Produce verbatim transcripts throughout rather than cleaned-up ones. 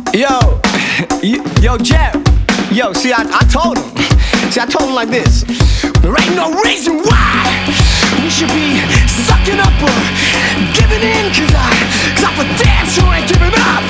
Yo, y- yo, Jeff. Yo, see, I, I told him. See, I told him like this. There ain't no reason why we should be sucking up or giving in, cause I, cause I for damn sure ain't giving up.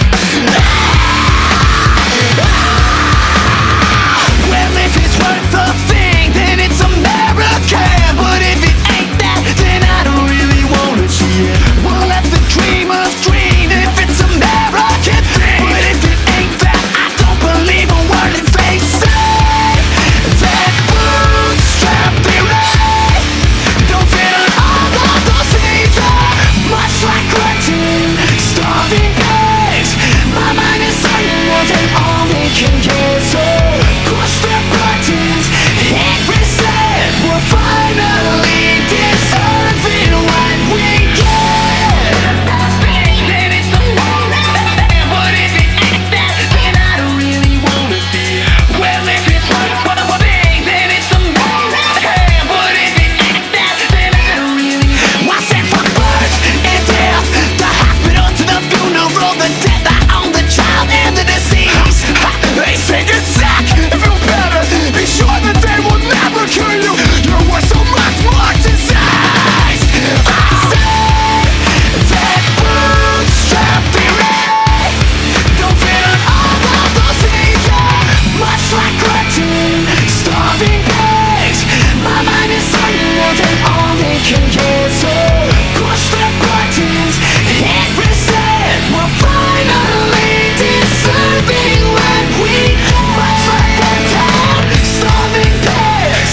Well, if it's worth a thing, then it's American. But if it ain't that, then I don't really wanna see it. We'll let the dreamers dream if it's American thing. But if it ain't that, I don't believe a word that they say. That bootstrap theory don't fit on all of those either. Much like grunting, starving pigs, my mind is certain ones and all they can get. So push their buttons, hit reset. We're finally deserving what we get. Then it's the moment. But if it ain't that, then I don't really wanna be. Well, if it's worth what I'm being, then it's the moment. But if it ain't that, then I don't really. I said fuck birth and death, the hospital to the funeral, the death, I own the child and the disease. Ha, they say get sick and feel better. Be sure that they will never kill you. You're worth so much more disease. I say that bootstrap theory don't fit on all of those either. Much like grunting, starving pigs, my mind is certain ones and all they can get. So push their buttons, hit reset. We're finally deserving what we get. Much like grunting, starving pigs,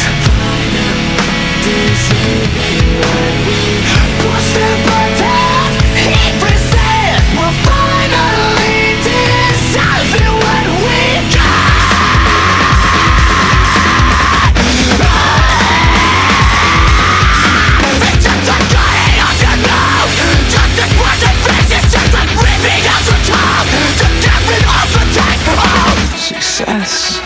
deserving what we push their buttons, hit reset. We're finally deserving what we got. It's just a cutting off your nose. Just as much as this is just like ripping out your tongue to get rid of the taste of success.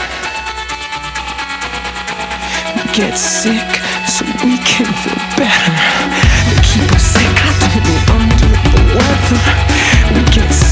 We get sick so we can feel better. They keep us sick, I don't know, under the weather. We get sick